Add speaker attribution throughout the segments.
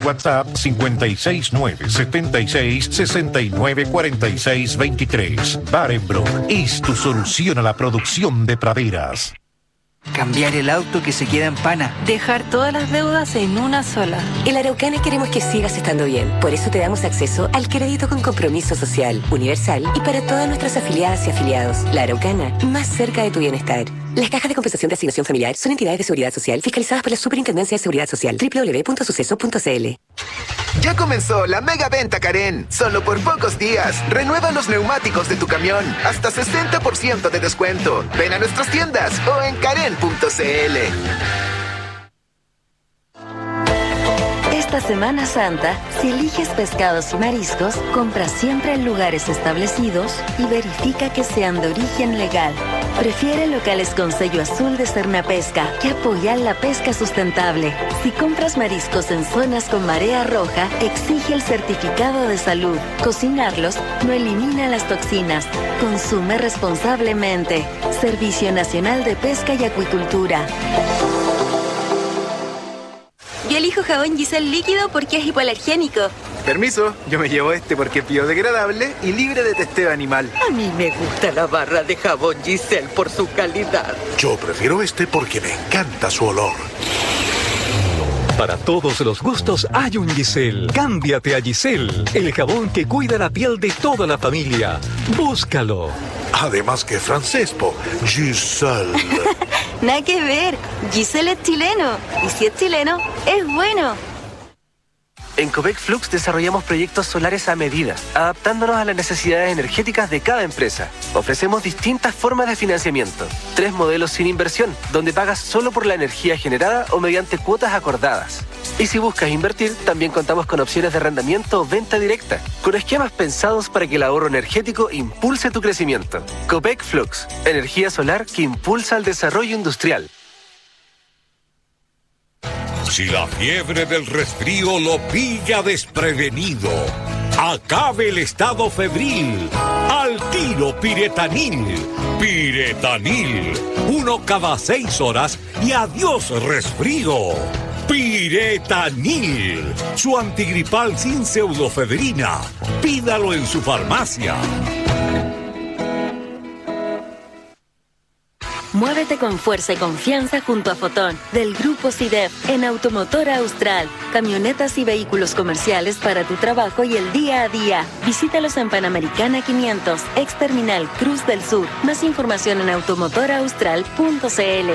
Speaker 1: WhatsApp 56976694623. Barenbrook es tu solución a la producción de praderas.
Speaker 2: Cambiar el auto que se queda en pana.
Speaker 3: Dejar todas las deudas en una sola.
Speaker 4: En la Araucana queremos que sigas estando bien. Por eso te damos acceso al crédito con compromiso social, universal y para todas nuestras afiliadas y afiliados. La Araucana, más cerca de tu bienestar. Las cajas de compensación de asignación familiar son entidades de seguridad social fiscalizadas por la Superintendencia de Seguridad Social. www.suceso.cl.
Speaker 5: Ya comenzó la mega venta Karen. Solo por pocos días. Renueva los neumáticos de tu camión. Hasta 60% de descuento. Ven a nuestras tiendas o en karen.cl.
Speaker 6: Esta Semana Santa, si eliges pescados y mariscos, compra siempre en lugares establecidos y verifica que sean de origen legal. Prefiere locales con sello azul de Cernapesca, que apoyan la pesca sustentable. Si compras mariscos en zonas con marea roja, exige el certificado de salud. Cocinarlos no elimina las toxinas. Consume responsablemente. Servicio Nacional de Pesca y Acuicultura.
Speaker 7: Yo elijo jabón Giselle líquido porque es hipoalergénico.
Speaker 2: Permiso, yo me llevo este porque es biodegradable y libre de testeo animal.
Speaker 8: A mí me gusta la barra de jabón Giselle por su calidad.
Speaker 9: Yo prefiero este porque me encanta su olor.
Speaker 10: Para todos los gustos hay un Giselle. Cámbiate a Giselle, el jabón que cuida la piel de toda la familia. Búscalo.
Speaker 9: Además que francés, Giselle.
Speaker 7: Nada que ver. Giselle es chileno. Y si es chileno, es bueno.
Speaker 11: En Copec Flux desarrollamos proyectos solares a medida, adaptándonos a las necesidades energéticas de cada empresa. Ofrecemos distintas formas de financiamiento. 3 modelos sin inversión, donde pagas solo por la energía generada o mediante cuotas acordadas. Y si buscas invertir, también contamos con opciones de arrendamiento o venta directa, con esquemas pensados para que el ahorro energético impulse tu crecimiento. Copec Flux, energía solar que impulsa el desarrollo industrial.
Speaker 12: Si la fiebre del resfrío lo pilla desprevenido, acabe el estado febril. Al tiro Piretanil. Piretanil. 1 cada 6 horas y adiós resfrío. Piretanil. Su antigripal sin pseudofedrina. Pídalo en su farmacia.
Speaker 6: Muévete con fuerza y confianza junto a Fotón, del Grupo CIDEF, en Automotora Austral. Camionetas y vehículos comerciales para tu trabajo y el día a día. Visítalos en Panamericana 500, ex Terminal Cruz del Sur. Más información en automotoraaustral.cl.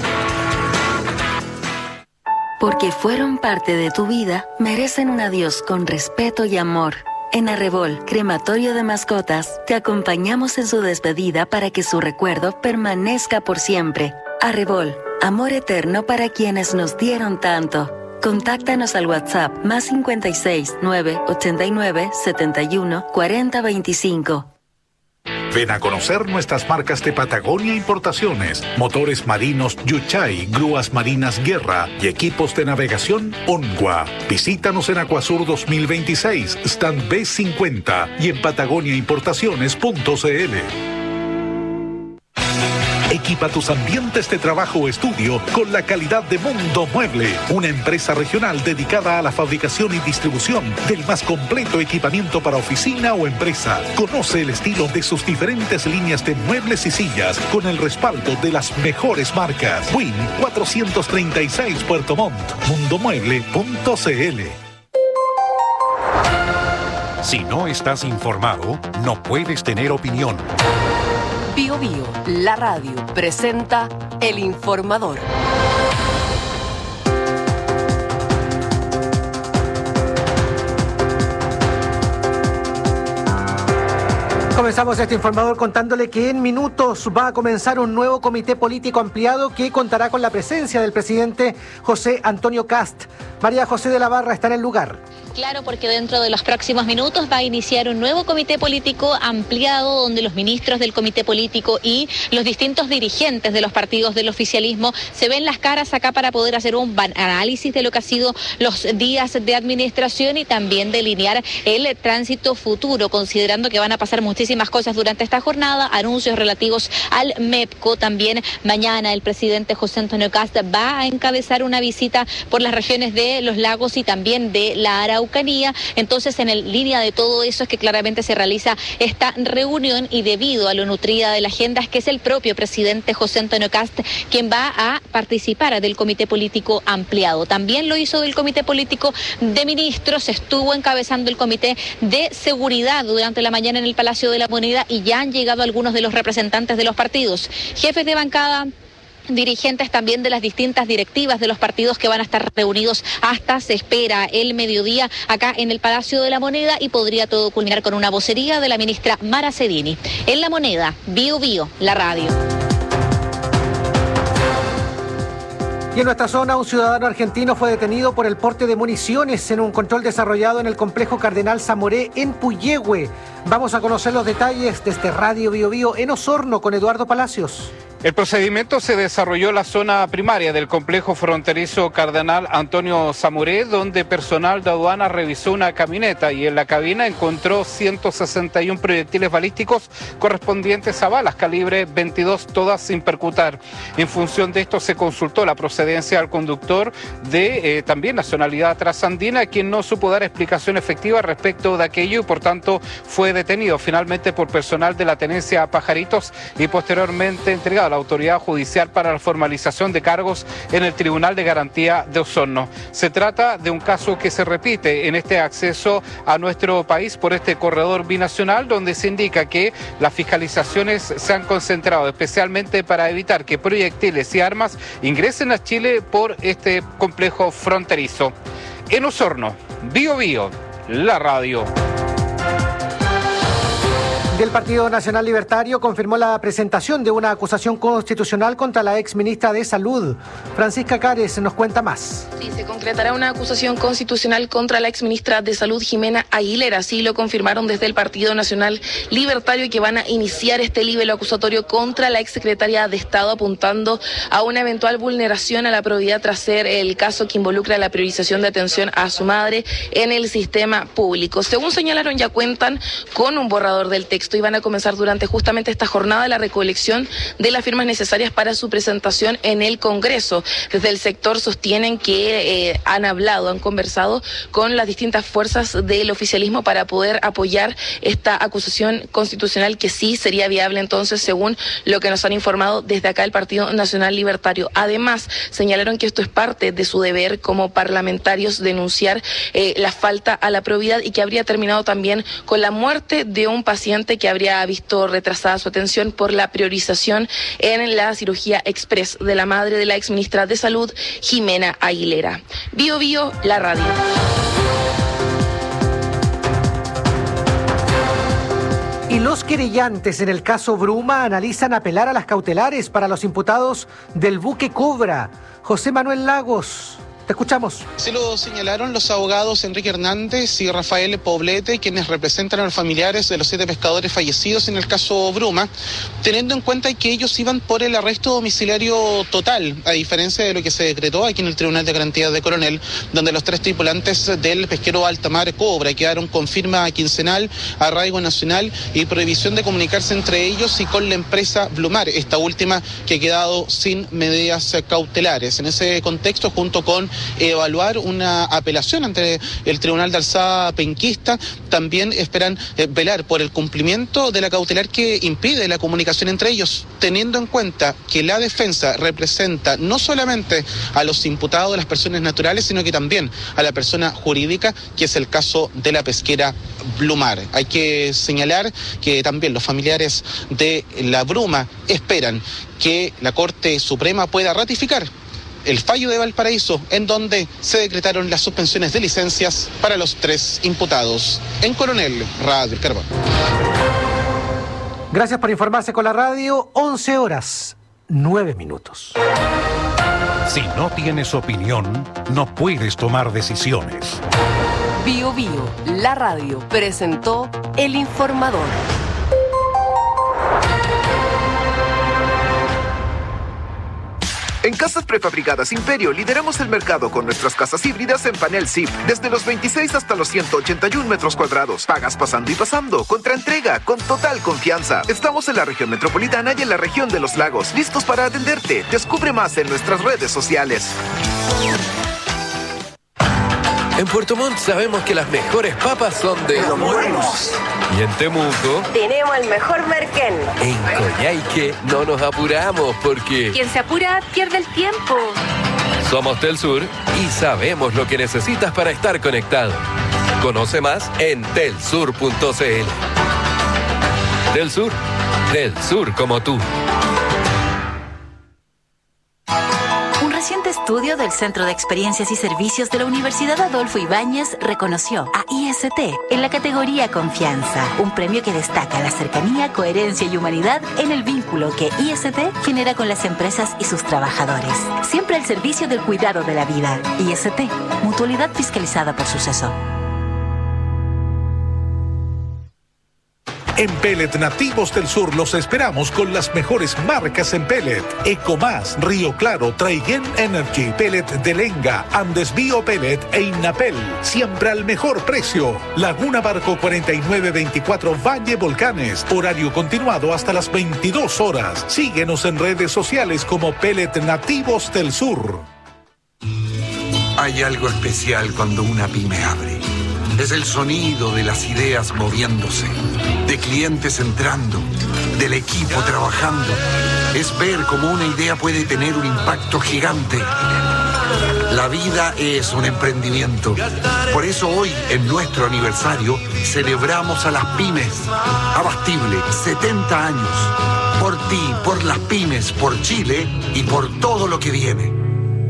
Speaker 6: Porque fueron parte de tu vida, merecen un adiós con respeto y amor. En Arrebol, Crematorio de Mascotas, te acompañamos en su despedida para que su recuerdo permanezca por siempre. Arrebol, amor eterno para quienes nos dieron tanto. Contáctanos al WhatsApp +56 989 71 40 25.
Speaker 9: Ven a conocer nuestras marcas de Patagonia Importaciones, motores marinos Yuchay, grúas marinas Guerra y equipos de navegación Ongua. Visítanos en Acuasur 2026, stand B50 y en patagoniaimportaciones.cl. Equipa tus ambientes de trabajo o estudio con la calidad de Mundo Mueble, una empresa regional dedicada a la fabricación y distribución del más completo equipamiento para oficina o empresa. Conoce el estilo de sus diferentes líneas de muebles y sillas con el respaldo de las mejores marcas. Win 436 Puerto Montt, mundomueble.cl.
Speaker 1: Si no estás informado, no puedes tener opinión.
Speaker 13: Bio Bio, la radio, presenta El Informador.
Speaker 14: Comenzamos este informador contándole que en minutos va a comenzar un nuevo comité político ampliado que contará con la presencia del presidente José Antonio Kast. María José de la Barra está en el lugar.
Speaker 15: Claro, porque dentro de los próximos minutos va a iniciar un nuevo comité político ampliado donde los ministros del comité político y los distintos dirigentes de los partidos del oficialismo se ven las caras acá para poder hacer un análisis de lo que ha sido los días de administración y también delinear el tránsito futuro, considerando que van a pasar muchísimas muchísimas cosas durante esta jornada, anuncios relativos al MEPCO. También mañana el presidente José Antonio Kast va a encabezar una visita por las regiones de Los Lagos y también de la Araucanía. Entonces, en línea de todo eso es que claramente se realiza esta reunión, y debido a lo nutrida de la agenda es que es el propio presidente José Antonio Kast quien va a participar del comité político ampliado. También lo hizo del comité político de ministros, estuvo encabezando el comité de seguridad durante la mañana en el Palacio de la Moneda, y ya han llegado algunos de los representantes de los partidos, jefes de bancada, dirigentes también de las distintas directivas de los partidos que van a estar reunidos hasta, se espera, el mediodía acá en el Palacio de la Moneda, y podría todo culminar con una vocería de la ministra Mara Cedini. En La Moneda, Bio Bio, la radio.
Speaker 14: Y en nuestra zona, un ciudadano argentino fue detenido por el porte de municiones en un control desarrollado en el complejo Cardenal Zamoré en Puyehue. Vamos a conocer los detalles desde Radio Bio Bio en Osorno con Eduardo Palacios.
Speaker 16: El procedimiento se desarrolló en la zona primaria del complejo fronterizo Cardenal Antonio Zamoré, donde personal de aduana revisó una camioneta y en la cabina encontró 161 proyectiles balísticos correspondientes a balas calibre 22, todas sin percutar. En función de esto se consultó la procedencia al conductor de también nacionalidad trasandina, quien no supo dar explicación efectiva respecto de aquello y por tanto fue detenido finalmente por personal de la tenencia Pajaritos y posteriormente entregado a la autoridad judicial para la formalización de cargos en el Tribunal de Garantía de Osorno. Se trata de un caso que se repite en este acceso a nuestro país por este corredor binacional, donde se indica que las fiscalizaciones se han concentrado especialmente para evitar que proyectiles y armas ingresen a Chile por este complejo fronterizo. En Osorno, Bio Bio, la radio.
Speaker 14: Del Partido Nacional Libertario confirmó la presentación de una acusación constitucional contra la exministra de Salud. Francisca Cares nos cuenta más.
Speaker 17: Sí, se concretará una acusación constitucional contra la exministra de Salud, Jimena Aguilera. Así lo confirmaron desde el Partido Nacional Libertario, que van a iniciar este libelo acusatorio contra la exsecretaria de Estado, apuntando a una eventual vulneración a la probidad tras ser el caso que involucra la priorización de atención a su madre en el sistema público. Según señalaron, ya cuentan con un borrador del texto y van a comenzar durante justamente esta jornada la recolección de las firmas necesarias para su presentación en el Congreso. Desde el sector sostienen que han conversado con las distintas fuerzas del oficialismo para poder apoyar esta acusación constitucional, que sí sería viable entonces, según lo que nos han informado desde acá el Partido Nacional Libertario. Además, señalaron que esto es parte de su deber como parlamentarios, denunciar la falta a la probidad, y que habría terminado también con la muerte de un paciente que habría visto retrasada su atención por la priorización en la cirugía express de la madre de la exministra de Salud, Jimena Aguilera. Bio Bio, la radio.
Speaker 14: Y los querellantes en el caso Bruma analizan apelar a las cautelares para los imputados del buque Cobra. José Manuel Lagos, te escuchamos.
Speaker 18: Se lo señalaron los abogados Enrique Hernández y Rafael Poblete, quienes representan a los familiares de los 7 pescadores fallecidos en el caso Bruma, teniendo en cuenta que ellos iban por el arresto domiciliario total, a diferencia de lo que se decretó aquí en el Tribunal de Garantía de Coronel, donde los 3 tripulantes del pesquero Altamar Cobra quedaron con firma quincenal, arraigo nacional y prohibición de comunicarse entre ellos y con la empresa Blumar, esta última que ha quedado sin medidas cautelares. En ese contexto, junto con evaluar una apelación ante el Tribunal de Alzada Penquista, también esperan velar por el cumplimiento de la cautelar que impide la comunicación entre ellos, teniendo en cuenta que la defensa representa no solamente a los imputados de las personas naturales, sino que también a la persona jurídica, que es el caso de la pesquera Blumar. Hay que señalar que también los familiares de la Bruma esperan que la Corte Suprema pueda ratificar el fallo de Valparaíso, en donde se decretaron las suspensiones de licencias para los 3 imputados. En Coronel, Radio Carbón.
Speaker 14: Gracias por informarse con la radio. 11 horas, 9 minutos.
Speaker 1: Si no tienes opinión, no puedes tomar decisiones.
Speaker 13: Bio Bio, la radio, presentó El Informador.
Speaker 5: En Casas Prefabricadas Imperio lideramos el mercado con nuestras casas híbridas en panel ZIP, desde los 26 hasta los 181 metros cuadrados. Pagas pasando y pasando, contra entrega, con total confianza. Estamos en la región metropolitana y en la región de los lagos, listos para atenderte. Descubre más en nuestras redes sociales.
Speaker 19: En Puerto Montt sabemos que las mejores papas son de Los Buenos. Y en Temuco
Speaker 4: tenemos el mejor merquén.
Speaker 19: En Coyhaique no nos apuramos porque
Speaker 3: Quien se apura pierde el tiempo.
Speaker 19: somos Telsur y sabemos lo que necesitas para estar conectado. Conoce más en telsur.cl. Telsur, del sur como tú.
Speaker 6: Un reciente estudio del Centro de Experiencias y Servicios de la Universidad Adolfo Ibáñez reconoció a IST en la categoría Confianza, un premio que destaca la cercanía, coherencia y humanidad en el vínculo que IST genera con las empresas y sus trabajadores. Siempre al servicio del cuidado de la vida. IST, mutualidad fiscalizada por Suceso.
Speaker 9: En Pellet Nativos del Sur los esperamos con las mejores marcas en pellet. Ecomás, Río Claro, Traiguén Energy, Pellet de Lenga, Andes Bio Pellet e Innapel. Siempre al mejor precio. Laguna Barco 4924 Valle Volcanes. Horario continuado hasta las 22 horas. Síguenos en redes sociales como Pellet Nativos del Sur.
Speaker 20: Hay algo especial cuando una pyme abre. Es el sonido de las ideas moviéndose, de clientes entrando, del equipo trabajando. Es ver cómo una idea puede tener un impacto gigante. La vida es un emprendimiento. Por eso hoy, en nuestro aniversario, celebramos a las pymes. Abastible, 70 años. Por ti, por las pymes, por Chile y por todo lo que viene.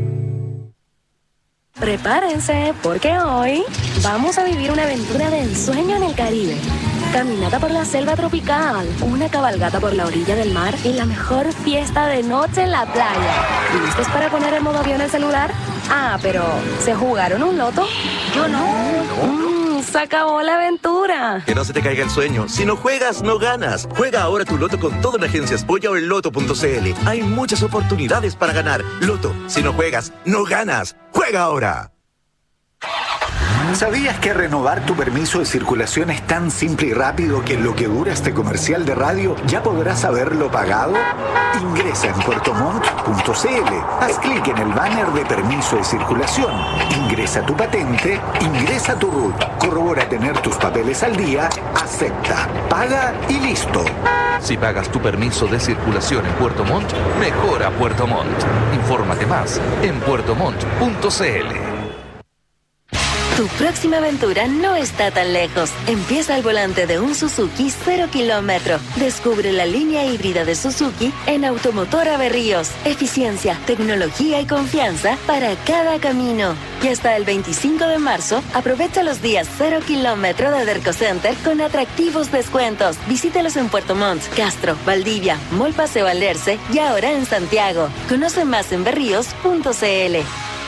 Speaker 21: Prepárense, porque hoy vamos a vivir una aventura de ensueño en el Caribe. Caminata por la selva tropical, una cabalgata por la orilla del mar y la mejor fiesta de noche en la playa. ¿Listos para poner en modo avión el celular? Ah, pero ¿se jugaron un loto? Yo no. Se acabó la aventura.
Speaker 22: Que no se te caiga el sueño. Si no juegas, no ganas. Juega ahora tu loto con todo en Agencias Polla o en loto.cl. Hay muchas oportunidades para ganar. Loto, si no juegas, no ganas. ¡Juega ahora!
Speaker 23: ¿Sabías que renovar tu permiso de circulación es tan simple y rápido que en lo que dura este comercial de radio ya podrás haberlo pagado? Ingresa en puertomont.cl, haz clic en el banner de permiso de circulación, ingresa tu patente, ingresa tu RUT, corrobora tener tus papeles al día, acepta, paga y listo.
Speaker 24: Si pagas tu permiso de circulación en Puerto Montt, mejora Puerto Montt. Infórmate más en puertomont.cl.
Speaker 6: Tu próxima aventura no está tan lejos. Empieza al volante de un Suzuki 0 kilómetro. Descubre la línea híbrida de Suzuki en Automotora Berríos. Eficiencia, tecnología y confianza para cada camino. Y hasta el 25 de marzo, aprovecha los días 0 kilómetro de Derco Center con atractivos descuentos. Visítalos en Puerto Montt, Castro, Valdivia, Mall Paseo Alerce y ahora en Santiago. Conoce más en berríos.cl.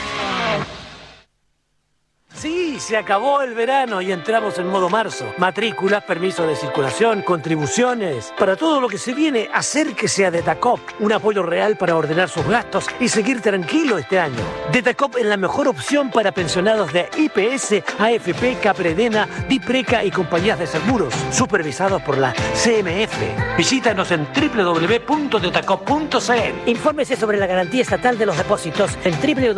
Speaker 25: Sí, se acabó el verano y entramos en modo marzo. Matrículas, permisos de circulación, contribuciones. Para todo lo que se viene, acérquese a Detacop. Un apoyo real para ordenar sus gastos y seguir tranquilo este año. Detacop es la mejor opción para pensionados de IPS, AFP, Capredena, Dipreca y compañías de seguros. Supervisados por la CMF. Visítanos en www.detacop.cl.
Speaker 26: Infórmese sobre la garantía estatal de los depósitos en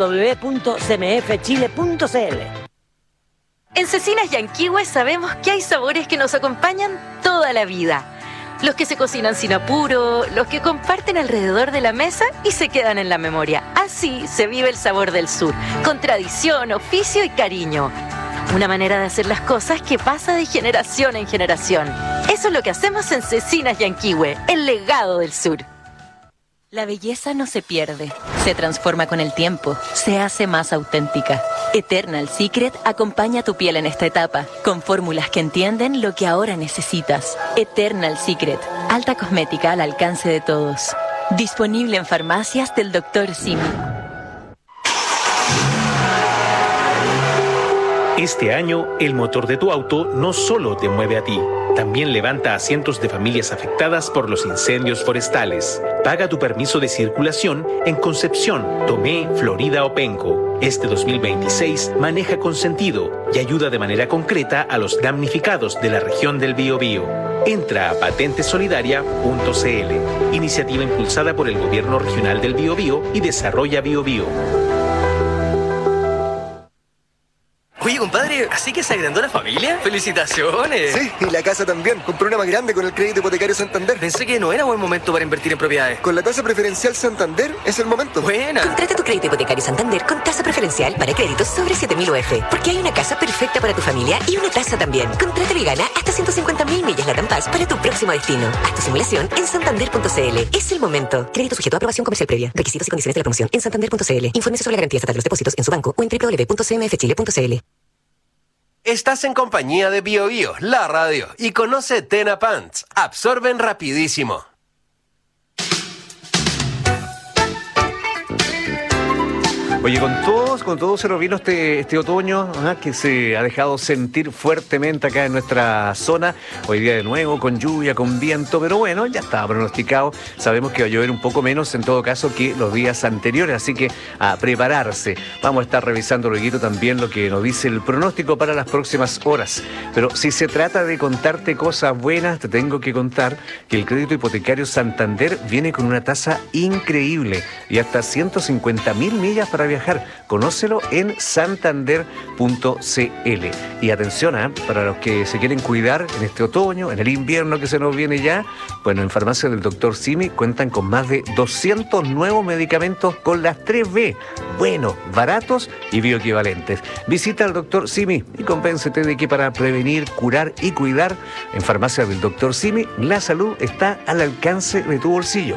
Speaker 26: www.cmfchile.cl.
Speaker 3: En Cecinas Yanquihue sabemos que hay sabores que nos acompañan toda la vida. Los que se cocinan sin apuro, los que comparten alrededor de la mesa y se quedan en la memoria. Así se vive el sabor del sur, con tradición, oficio y cariño. Una manera de hacer las cosas que pasa de generación en generación. Eso es lo que hacemos en Cecinas Yanquihue, el legado del sur.
Speaker 4: La belleza no se pierde, se transforma con el tiempo, se hace más auténtica. Eternal Secret acompaña tu piel en esta etapa, con fórmulas que entienden lo que ahora necesitas. Eternal Secret, alta cosmética al alcance de todos. Disponible en farmacias del Dr. Simi.
Speaker 2: Este año, el motor de tu auto no solo te mueve a ti, también levanta a cientos de familias afectadas por los incendios forestales. Paga tu permiso de circulación en Concepción, Tomé, Florida o Penco. Este 2026 maneja con sentido y ayuda de manera concreta a los damnificados de la región del Biobío. Entra a patentesolidaria.cl, iniciativa impulsada por el Gobierno Regional del Biobío y Desarrolla Biobío.
Speaker 7: Oye, compadre, ¿así que se agrandó la familia? ¡Felicitaciones!
Speaker 8: Sí, y la casa también. Compré una más grande con el crédito hipotecario Santander.
Speaker 7: Pensé que no era buen momento para invertir en propiedades.
Speaker 8: Con la tasa preferencial Santander es el momento.
Speaker 7: ¡Buena!
Speaker 4: Contrata tu crédito hipotecario Santander con tasa preferencial para créditos sobre 7.000 UF. Porque hay una casa perfecta para tu familia y una tasa también. Contrátalo y gana hasta 150.000 millas LATAM Pass para tu próximo destino. Haz tu simulación en santander.cl. Es el momento. Crédito sujeto a aprobación comercial previa. Requisitos y condiciones de la promoción en santander.cl. Infórmese sobre la garantía estatal de los depósitos en su banco o en www.cmfchile.cl.
Speaker 10: Estás en compañía de BioBio, la radio, y conoce Tena Pants. Absorben rapidísimo.
Speaker 11: Oye, con todo se nos vino este otoño, que se ha dejado sentir fuertemente acá en nuestra zona. Hoy día de nuevo con lluvia, con viento, pero bueno, ya estaba pronosticado. Sabemos que va a llover un poco menos en todo caso que los días anteriores, así que a prepararse. Vamos a estar revisando luego también lo que nos dice el pronóstico para las próximas horas. Pero si se trata de contarte cosas buenas, te tengo que contar que el crédito hipotecario Santander viene con una tasa increíble y hasta 150.000 millas para viajar. Conócelo en santander.cl. Y atención, para los que se quieren cuidar en este otoño, en el invierno que se nos viene ya, bueno, en Farmacia del Dr. Simi cuentan con más de 200 nuevos medicamentos con las 3B, buenos, baratos y bioequivalentes. Visita al Dr. Simi y convéncete de que para prevenir, curar y cuidar, en Farmacia del Dr. Simi, la salud está al alcance de tu bolsillo.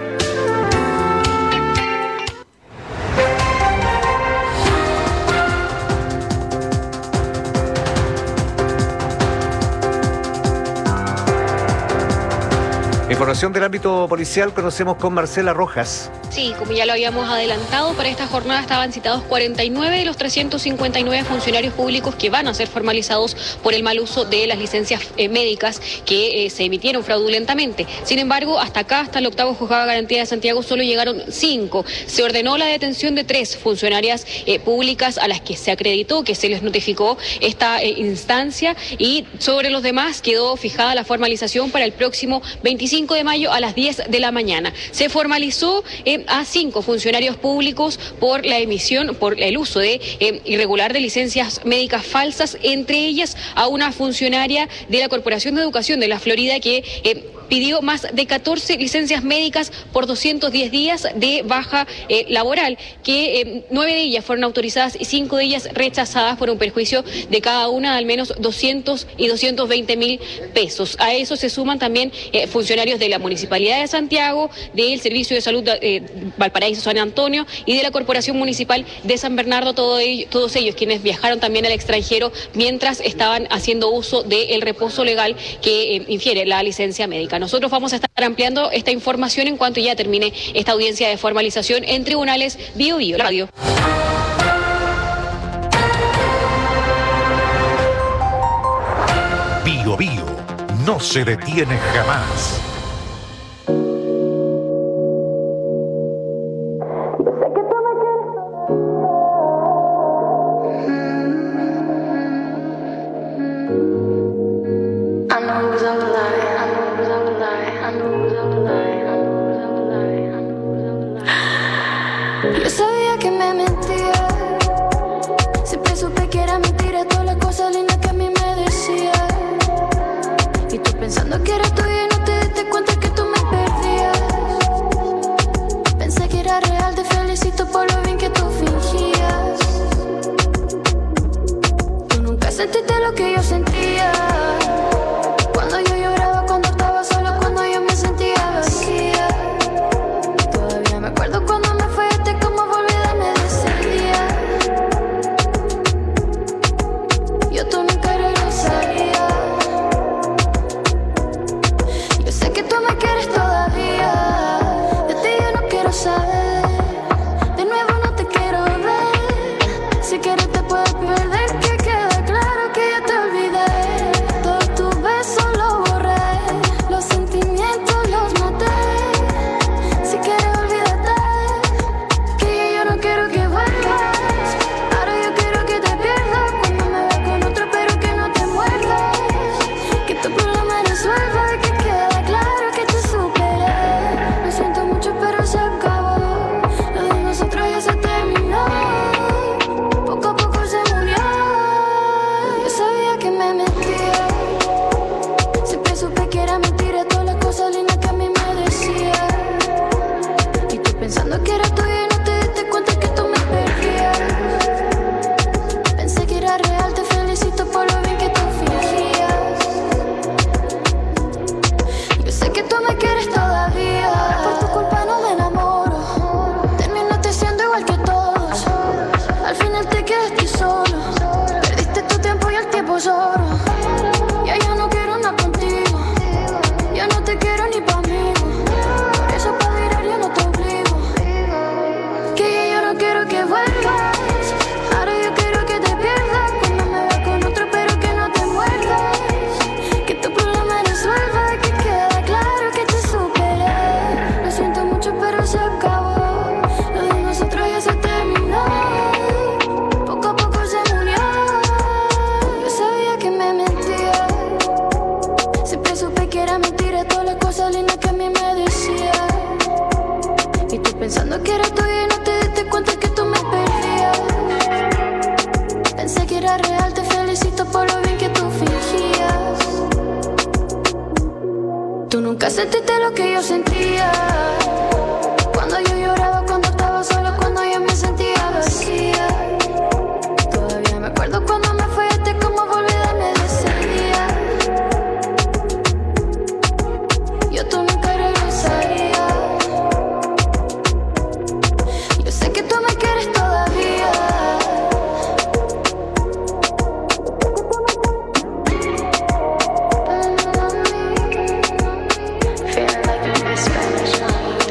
Speaker 11: Información del ámbito policial conocemos con Marcela Rojas.
Speaker 12: Sí, como ya lo habíamos adelantado, para esta jornada estaban citados 49 de los 359 funcionarios públicos que van a ser formalizados por el mal uso de las licencias médicas que se emitieron fraudulentamente. Sin embargo, hasta acá, hasta el octavo juzgado de garantía de Santiago, solo llegaron 5. Se ordenó la detención de 3 funcionarias públicas a las que se acreditó que se les notificó esta instancia, y sobre los demás quedó fijada la formalización para el próximo 25 de mayo a las 10 de la mañana. Se formalizó a 5 funcionarios públicos por la emisión, por el uso de irregular de licencias médicas falsas, entre ellas a una funcionaria de la Corporación de Educación de la Florida que pidió más de 14 licencias médicas por 210 días de baja laboral, que 9 de ellas fueron autorizadas y 5 de ellas rechazadas por un perjuicio de cada una de al menos 200 y 220.000 pesos. A eso se suman también funcionarios de la Municipalidad de Santiago, del Servicio de Salud Valparaíso San Antonio y de la Corporación Municipal de San Bernardo, todos ellos quienes viajaron también al extranjero mientras estaban haciendo uso del reposo legal que infiere la licencia médica. Nosotros vamos a estar ampliando esta información en cuanto ya termine esta audiencia de formalización en tribunales BioBio Radio.
Speaker 1: BioBio no se detiene jamás.
Speaker 27: Yo sabía que me mentía, siempre supe que era mentira todas las cosas lindas que a mí me decía. Y tú pensando que era tuya y no te diste cuenta que tú me perdías. Pensé que era real, te felicito por lo bien que tú fingías. Tú nunca sentiste lo que yo sentía. Cuando yo lloraba, cuando estaba solo, cuando yo me sentía vacía. Todavía me acuerdo cuando me fuiste, cómo volví a darme de ese día. Yo tú nunca regresaría. Yo sé que tú me quieres todavía. De ti yo no quiero saber. De nuevo no te quiero ver. Si quieres te puedo perder, ¿qué queda? me mentía. Siempre supe que era mentira todas las cosas lindas que a mí me decía. Y tú pensando que era tuya y no te diste cuenta que tú me perdías. Pensé que era real, te felicito por lo bien que tú fingías. Yo sé que tú me quieres todavía. Por tu culpa no me enamoro. Terminaste siendo igual que todos. Al final te quedaste solo. Perdiste tu tiempo y el tiempo solo. Ya yo no quiero nada contigo. Ya no te quiero ni pa' mí. Por eso pa' mirar yo no te obligo. Que yo no quiero que vuelvas. Ahora yo quiero que te pierdas. Cuando me veas con otro pero que no te muerdas. Que tu problema resuelva. Que queda claro que te superé. Lo siento mucho pero se acabó. Lo de nosotros ya se terminó. Poco a poco se murió. Yo sabía que me mentía. Siempre supe que era mentira todas las cosas lindas que a mí me decía. Y tú pensando que era tuya y no te diste cuenta que tú me perdías. Pensé que era real, te felicito por lo bien que tú fingías. Tú nunca sentiste lo que yo sentía. Cuando yo lloraba, cuando estaba sola, cuando yo me sentía vacía. Todavía me acuerdo cuando me fallaste, cómo volví a darme de ese día. Yo tú nunca regresaría. Yo sé que tú me quieres todavía. Feeling like you miss Spanish.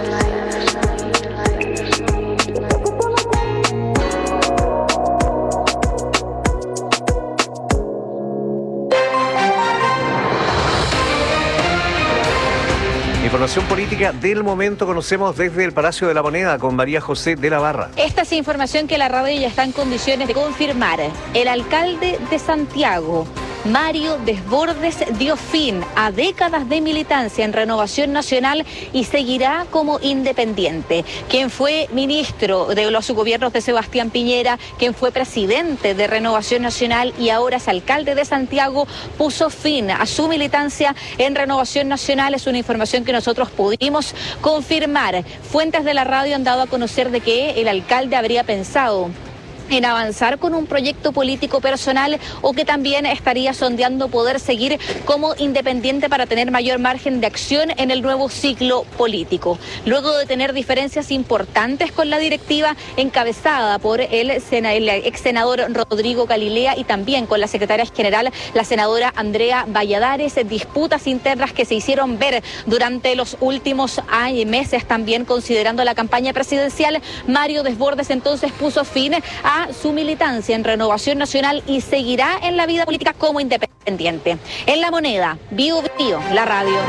Speaker 11: Información política del momento conocemos desde el Palacio de la Moneda con María José de la Barra.
Speaker 5: Esta es información que la radio ya está en condiciones de confirmar. El alcalde de Santiago, Mario Desbordes, dio fin a décadas de militancia en Renovación Nacional y seguirá como independiente. Quien fue ministro de los gobiernos de Sebastián Piñera, quien fue presidente de Renovación Nacional y ahora es alcalde de Santiago, puso fin a su militancia en Renovación Nacional. Es una información que nosotros pudimos confirmar. Fuentes de la radio han dado a conocer de que el alcalde habría pensado en avanzar con un proyecto político personal o que también estaría sondeando poder seguir como independiente para tener mayor margen de acción en el nuevo ciclo político. Luego de tener diferencias importantes con la directiva encabezada por el ex senador Rodrigo Galilea y también con la secretaria general, la senadora Andrea Valladares, disputas internas que se hicieron ver durante los últimos meses también considerando la campaña presidencial, Mario Desbordes entonces puso fin a su militancia en Renovación Nacional y seguirá en la vida política como independiente. En La Moneda, Bio, la radio.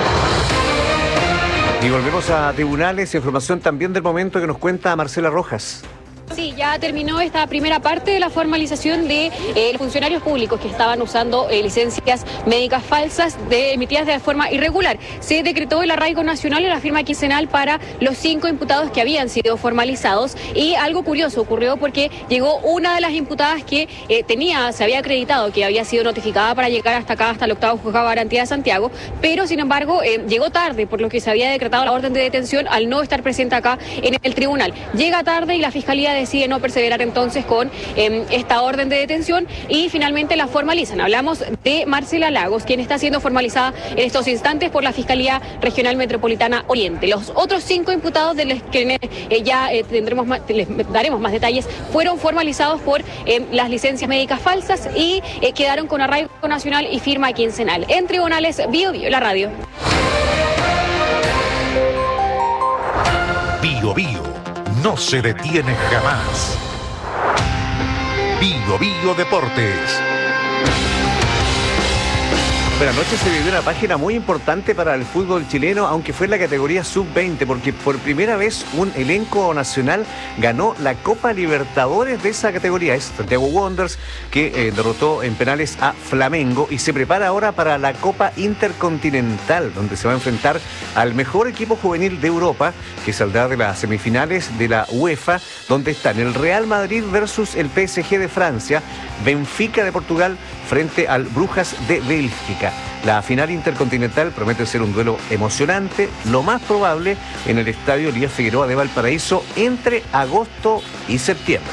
Speaker 11: Y volvemos a tribunales, información también del momento que nos cuenta Marcela Rojas.
Speaker 12: Sí, ya terminó esta primera parte de la formalización de funcionarios públicos que estaban usando licencias médicas falsas emitidas de forma irregular. Se decretó el arraigo nacional y la firma quincenal para los 5 imputados que habían sido formalizados y algo curioso ocurrió porque llegó una de las imputadas que se había acreditado que había sido notificada para llegar hasta acá, hasta el 8º Juzgado de Garantía de Santiago, pero sin embargo llegó tarde, por lo que se había decretado la orden de detención al no estar presente acá en el tribunal. Llega tarde y la Fiscalía decide no perseverar entonces con esta orden de detención y finalmente la formalizan. Hablamos de Marcela Lagos, quien está siendo formalizada en estos instantes por la Fiscalía Regional Metropolitana Oriente. Los otros 5 imputados de los que les daremos más detalles fueron formalizados por las licencias médicas falsas y quedaron con arraigo nacional y firma quincenal. En tribunales, Bio, la radio.
Speaker 1: Bio no se detiene jamás. Bio Deportes.
Speaker 11: Bueno, anoche se vivió una página muy importante para el fútbol chileno, aunque fue en la categoría sub-20, porque por primera vez un elenco nacional ganó la Copa Libertadores de esa categoría. Es Santiago Wanderers, que derrotó en penales a Flamengo y se prepara ahora para la Copa Intercontinental, donde se va a enfrentar al mejor equipo juvenil de Europa, que saldrá de las semifinales de la UEFA, donde están el Real Madrid versus el PSG de Francia, Benfica de Portugal frente al Brujas de Bélgica. La final intercontinental promete ser un duelo emocionante, lo más probable en el estadio Elías Figueroa de Valparaíso entre agosto y septiembre.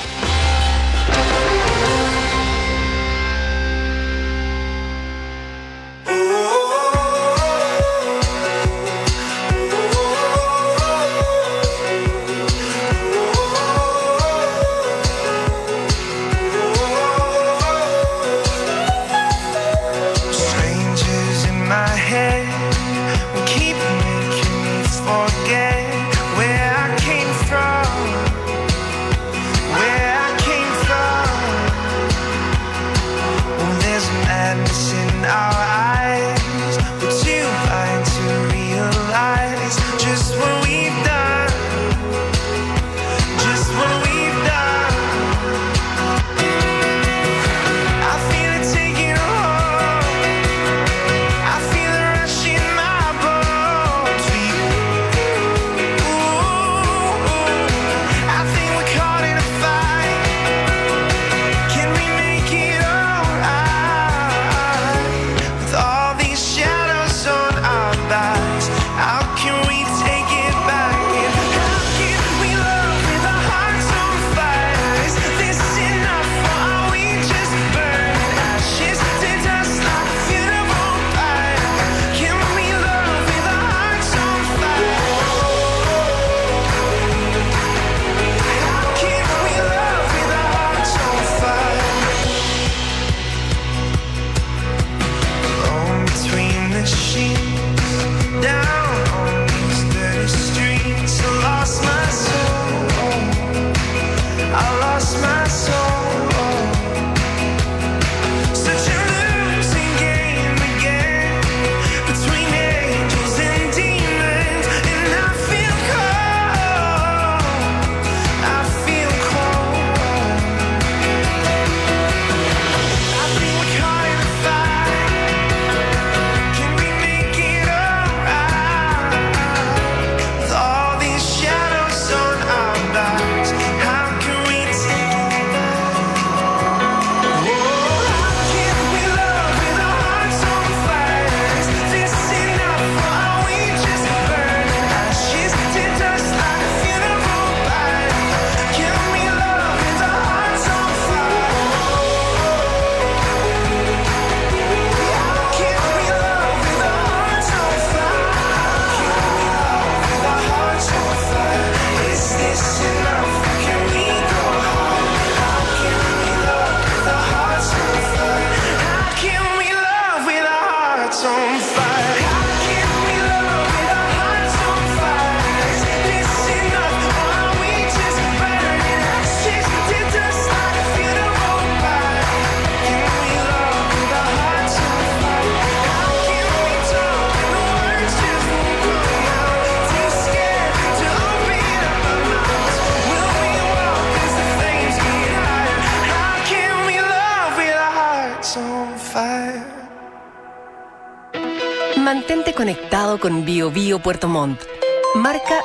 Speaker 13: Mantente conectado con Bio Bio Puerto Montt. Marca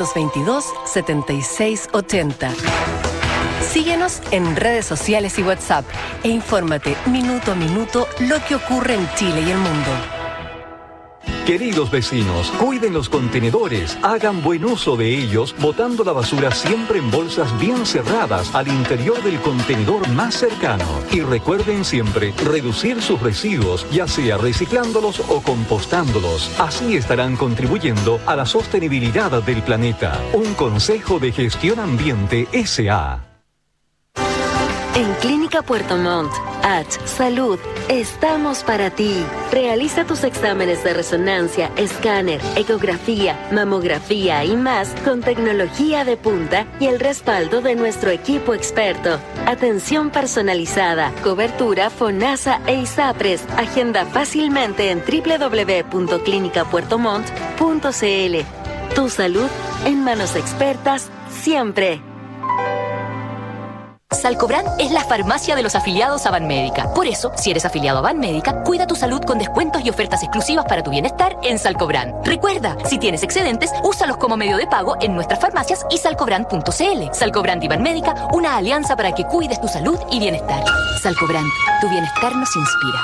Speaker 13: 222-7680. Síguenos en redes sociales y WhatsApp e infórmate minuto a minuto lo que ocurre en Chile y el mundo.
Speaker 14: Queridos vecinos, cuiden los contenedores, hagan buen uso de ellos, botando la basura siempre en bolsas bien cerradas al interior del contenedor más cercano. Y recuerden siempre reducir sus residuos, ya sea reciclándolos o compostándolos. Así estarán contribuyendo a la sostenibilidad del planeta. Un consejo de Gestión Ambiente S.A.
Speaker 6: En Clínica Clínica Puerto Montt. Salud, estamos para ti. Realiza tus exámenes de resonancia, escáner, ecografía, mamografía y más con tecnología de punta y el respaldo de nuestro equipo experto. Atención personalizada, cobertura FONASA e ISAPRES. Agenda fácilmente en www.clinicapuertomont.cl. Tu salud en manos expertas siempre.
Speaker 9: Salcobran es la farmacia de los afiliados a Banmédica. Por eso, si eres afiliado a Banmédica, cuida tu salud con descuentos y ofertas exclusivas para tu bienestar en Salcobran. Recuerda, si tienes excedentes, úsalos como medio de pago en nuestras farmacias y salcobran.cl. Salcobran y Banmédica, una alianza para que cuides tu salud y bienestar. Salcobran, tu bienestar nos inspira.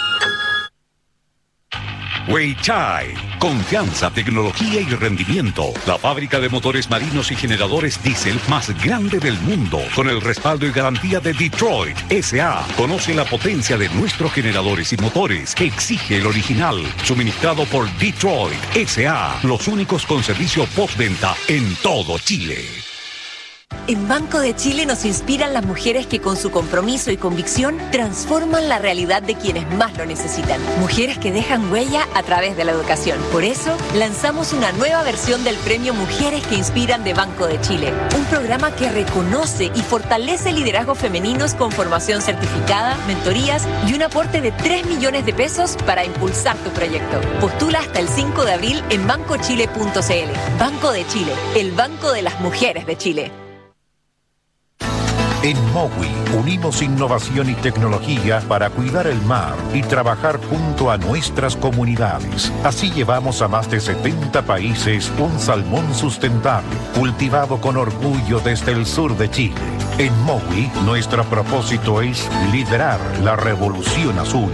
Speaker 15: Weichai, confianza, tecnología y rendimiento. La fábrica de motores marinos y generadores diésel más grande del mundo, con el respaldo y garantía de Detroit S.A. Conoce la potencia de nuestros generadores y motores que exige el original, suministrado por Detroit S.A. Los únicos con servicio postventa en todo Chile.
Speaker 9: En Banco de Chile nos inspiran las mujeres que con su compromiso y convicción transforman la realidad de quienes más lo necesitan. Mujeres que dejan huella a través de la educación. Por eso, lanzamos una nueva versión del premio Mujeres que Inspiran de Banco de Chile. Un programa que reconoce y fortalece liderazgos femeninos con formación certificada, mentorías y un aporte de 3 millones de pesos para impulsar tu proyecto. Postula hasta el 5 de abril en bancochile.cl. Banco de Chile, el banco de las mujeres de Chile.
Speaker 1: En MOWI unimos innovación y tecnología para cuidar el mar y trabajar junto a nuestras comunidades. Así llevamos a más de 70 países un salmón sustentable, cultivado con orgullo desde el sur de Chile. En MOWI, nuestro propósito es liderar la revolución azul.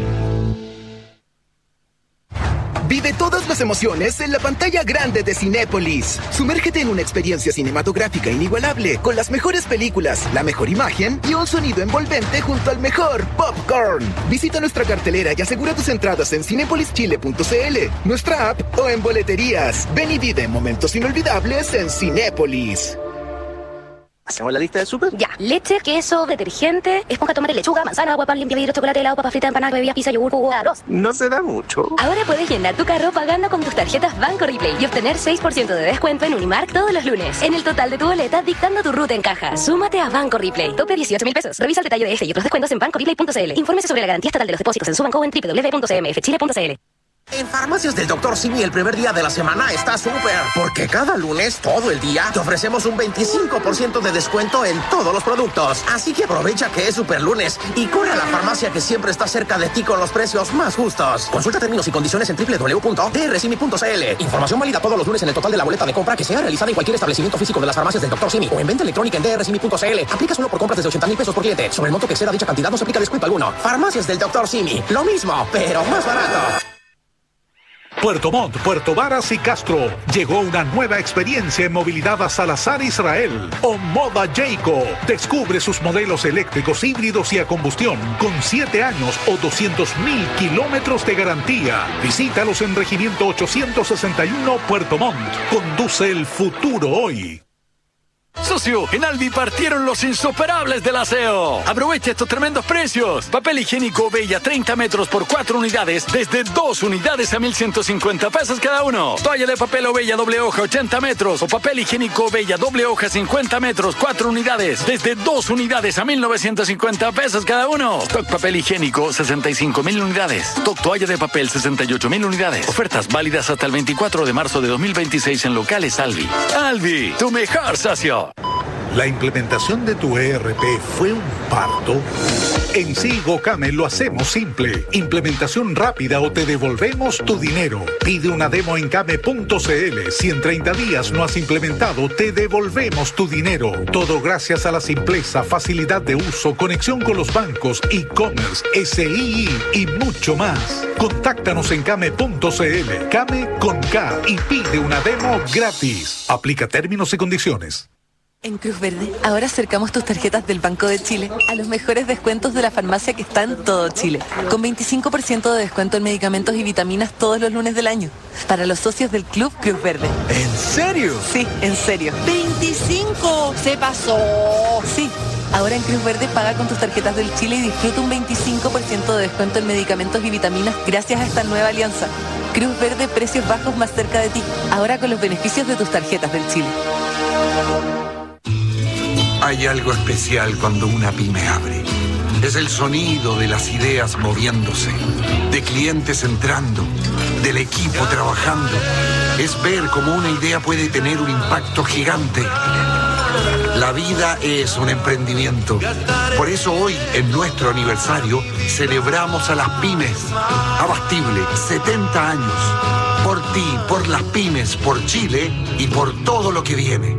Speaker 16: Vive todas las emociones en la pantalla grande de Cinépolis. Sumérgete en una experiencia cinematográfica inigualable, con las mejores películas, la mejor imagen y un sonido envolvente junto al mejor popcorn. Visita nuestra cartelera y asegura tus entradas en cinepolischile.cl, nuestra app o en boleterías. Ven y vive momentos inolvidables en Cinépolis.
Speaker 17: ¿Hacemos la lista de súper?
Speaker 21: Ya. Leche, queso, detergente, esponja, tomate, lechuga, manzana, agua, pan, limpia vidrio, chocolate, helado, papa frita, empanada, bebida, pizza, yogur, jugo, arroz.
Speaker 17: No se da mucho.
Speaker 21: Ahora puedes llenar tu carro pagando con tus tarjetas Banco Replay y obtener 6% de descuento en Unimark todos los lunes. En el total de tu boleta, dictando tu ruta en caja. Súmate a Banco Replay. Tope 18.000 pesos. Revisa el detalle de este y otros descuentos en bancoreplay.cl. Infórmese sobre la garantía estatal de los depósitos en su banco o en www.cmfchile.cl.
Speaker 18: En Farmacias del Dr. Simi el primer día de la semana está súper, porque cada lunes, todo el día, te ofrecemos un 25% de descuento en todos los productos. Así que aprovecha que es super lunes y corre a la farmacia que siempre está cerca de ti con los precios más justos. Consulta términos y condiciones en www.drsimi.cl. Información válida todos los lunes en el total de la boleta de compra que sea realizada en cualquier establecimiento físico de las Farmacias del Dr. Simi o en venta electrónica en drsimi.cl. Aplica solo por compras desde 80.000 pesos por cliente. Sobre el monto que exceda dicha cantidad no se aplica descuento alguno. Farmacias del Dr. Simi. Lo mismo, pero más barato.
Speaker 19: Puerto Montt, Puerto Varas y Castro. Llegó una nueva experiencia en movilidad a Salazar Israel. Omoda Jayco. Descubre sus modelos eléctricos, híbridos y a combustión con 7 años o 200.000 kilómetros de garantía. Visítalos en Regimiento 861 Puerto Montt. Conduce el futuro hoy.
Speaker 20: Socio, en Albi partieron los insuperables del aseo. Aprovecha estos tremendos precios. Papel higiénico Bella 30 metros por 4 unidades, desde 2 unidades a 1.150 pesos cada uno. Toalla de papel Bella doble hoja 80 metros o papel higiénico Bella doble hoja 50 metros, 4 unidades, desde 2 unidades a 1.950 pesos cada uno. Stock papel higiénico 65.000 unidades. Stock toalla de papel 68.000 unidades. Ofertas válidas hasta el 24 de marzo de 2026 en locales Albi. Albi, tu mejor socio.
Speaker 19: ¿La implementación de tu ERP fue un parto? En Sigo Came lo hacemos simple. Implementación rápida o te devolvemos tu dinero. Pide una demo en came.cl. Si en 30 días no has implementado, te devolvemos tu dinero. Todo gracias a la simpleza, facilidad de uso, conexión con los bancos, e-commerce, SII y mucho más. Contáctanos en came.cl. Came con K y pide una demo gratis. Aplica términos y condiciones.
Speaker 2: En Cruz Verde, ahora acercamos tus tarjetas del Banco de Chile a los mejores descuentos de la farmacia que está en todo Chile. Con 25% de descuento en medicamentos y vitaminas todos los lunes del año. Para los socios del Club Cruz Verde.
Speaker 3: ¿En serio?
Speaker 2: Sí, en serio.
Speaker 3: ¡25! ¡Se pasó!
Speaker 2: Sí. Ahora en Cruz Verde paga con tus tarjetas del Chile y disfruta un 25% de descuento en medicamentos y vitaminas gracias a esta nueva alianza. Cruz Verde, precios bajos más cerca de ti. Ahora con los beneficios de tus tarjetas del Chile.
Speaker 22: Hay algo especial cuando una pyme abre. Es el sonido de las ideas moviéndose, de clientes entrando, del equipo trabajando. Es ver cómo una idea puede tener un impacto gigante. La vida es un emprendimiento. Por eso hoy, en nuestro aniversario, celebramos a las pymes. Abastible, 70 años. Por ti, por las pymes, por Chile y por todo lo que viene.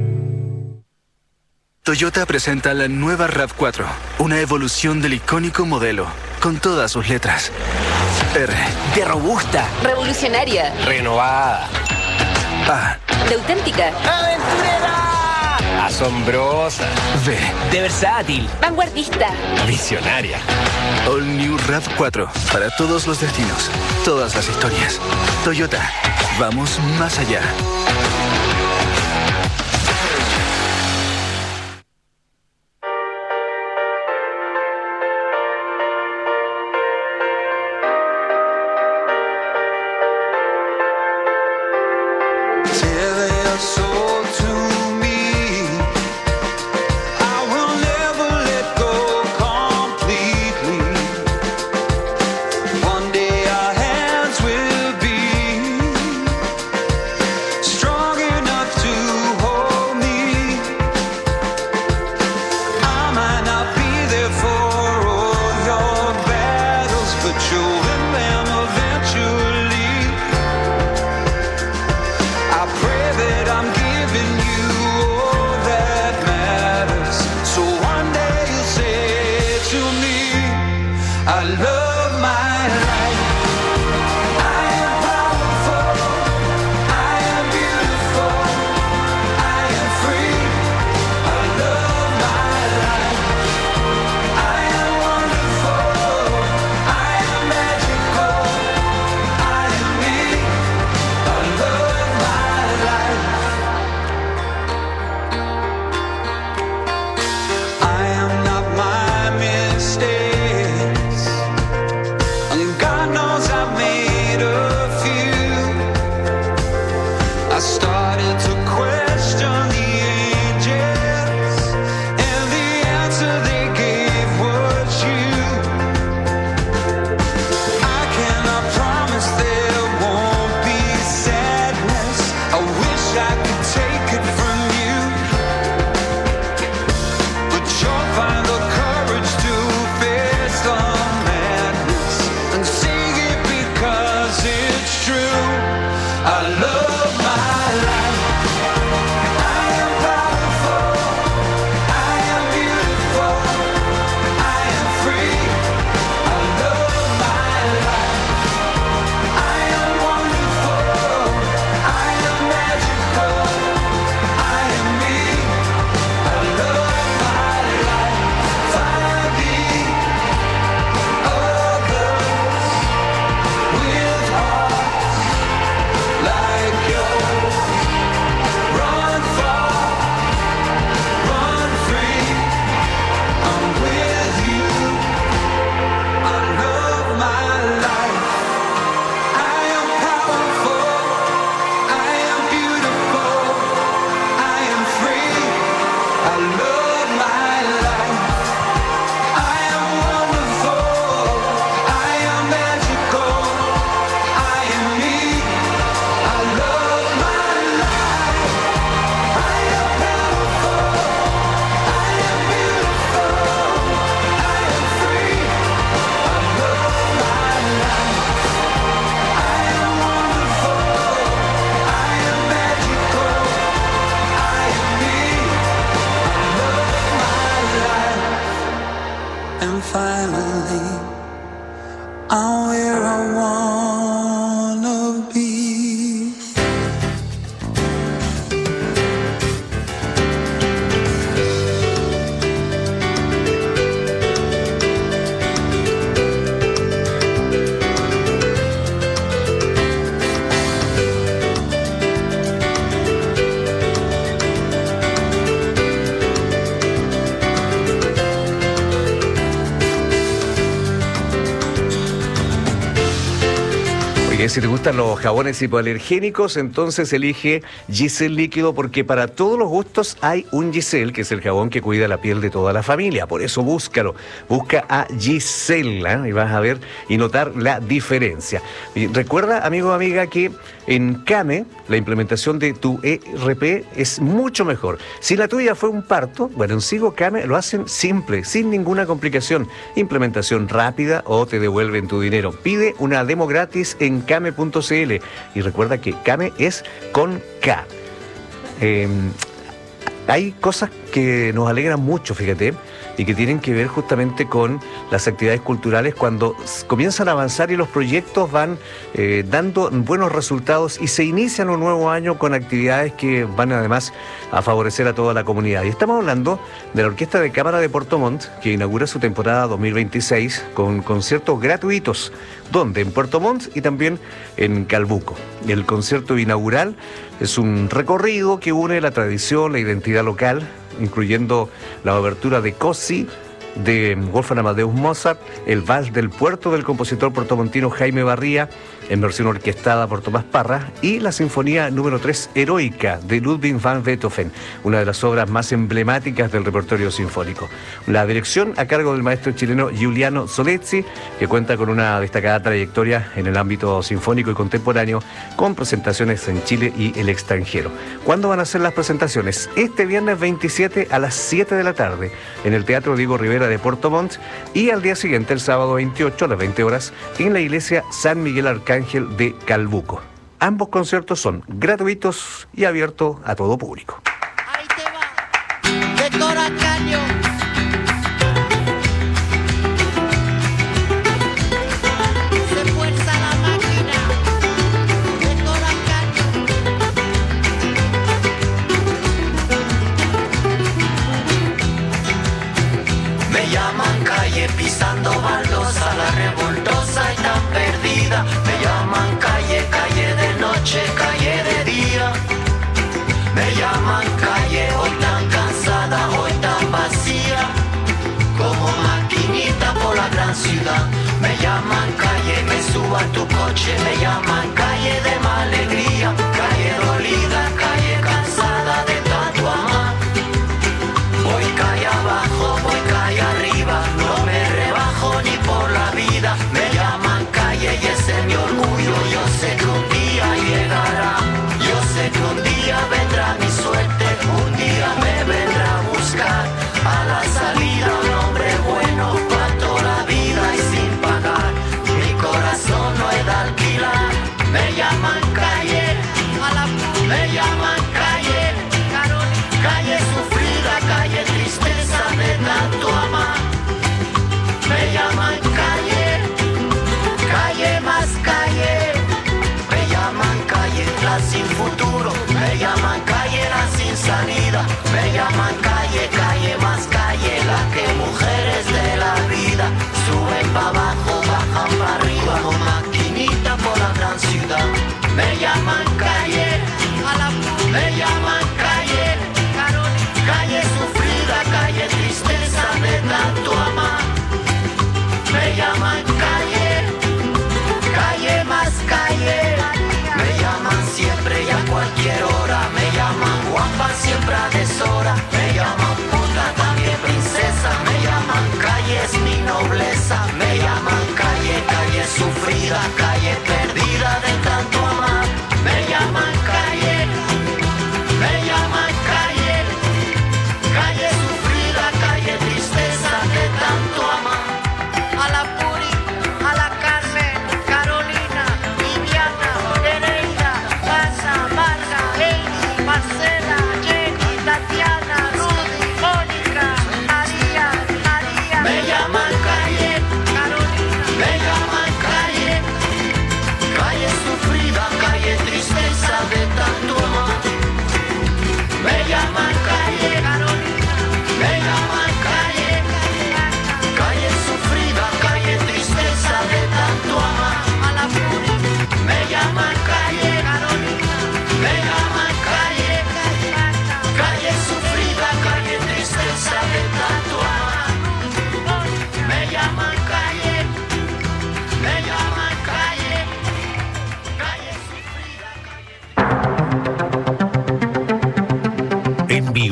Speaker 23: Toyota presenta la nueva RAV4, una evolución del icónico modelo, con todas sus letras. R
Speaker 24: de robusta,
Speaker 4: revolucionaria,
Speaker 23: renovada. A
Speaker 4: de auténtica,
Speaker 23: aventurera, asombrosa. V
Speaker 24: de versátil,
Speaker 4: vanguardista,
Speaker 23: visionaria. All New RAV4, para todos los destinos, todas las historias. Toyota, vamos más allá.
Speaker 11: que si te gustan los jabones hipoalergénicos, entonces elige Giselle líquido, porque para todos los gustos hay un Giselle, que es el jabón que cuida la piel de toda la familia. Por eso búscalo, busca a Giselle, y vas a ver y notar la diferencia. Y recuerda, amigo o amiga, que en Kame la implementación de tu ERP es mucho mejor. Si la tuya fue un parto, bueno, en Sigo Kame lo hacen simple, sin ninguna complicación. Implementación rápida o te devuelven tu dinero. Pide una demo gratis en kame.cl y recuerda que Kame es con K. Hay cosas que nos alegran mucho, fíjate, y que tienen que ver justamente con las actividades culturales cuando comienzan a avanzar y los proyectos van dando buenos resultados y se inician un nuevo año con actividades que van además a favorecer a toda la comunidad. Y estamos hablando de la Orquesta de Cámara de Puerto Montt, que inaugura su temporada 2026 con conciertos gratuitos, donde en Puerto Montt y también en Calbuco. El concierto inaugural es un recorrido que une la tradición, la identidad local, incluyendo la obertura de Cosi de Wolfgang Amadeus Mozart, el Vals del Puerto del compositor puertomontino Jaime Barría, en versión orquestada por Tomás Parra, y la Sinfonía número 3 Heroica de Ludwig van Beethoven, una de las obras más emblemáticas del repertorio sinfónico. La dirección a cargo del maestro chileno Giuliano Solezzi, que cuenta con una destacada trayectoria en el ámbito sinfónico y contemporáneo, con presentaciones en Chile y el extranjero. ¿Cuándo van a ser las presentaciones? Este viernes 27 a las 7 de la tarde en el Teatro Diego Rivera de Puerto Montt, y al día siguiente, el sábado 28 a las 20 horas, en la iglesia San Miguel Arcángel de Calbuco. Ambos conciertos son gratuitos y abiertos a todo público.
Speaker 3: Ahí te va, de Coracaño. Se fuerza la máquina, de Coracaño.
Speaker 5: Me llaman calle pisando baldosa, la revoltosa y tan perdida. Me llaman calle, calle de noche, calle de día. Me llaman calle, hoy tan cansada, hoy tan vacía, como maquinita por la gran ciudad. Me llaman calle, me subo a tu coche. Me llaman calle de mala alegría, calle dolida, calle cansada de tanto amar. Voy calle abajo, voy calle arriba, no me rebajo ni por la vida. Me llaman calle y ese es mi orgullo. Yo sé que un día llegará, yo sé que un día vendrá mi suerte, un día me vendrá a buscar a la salida un hombre bueno para toda la vida y sin pagar. Mi corazón no es de alquilar. Me llaman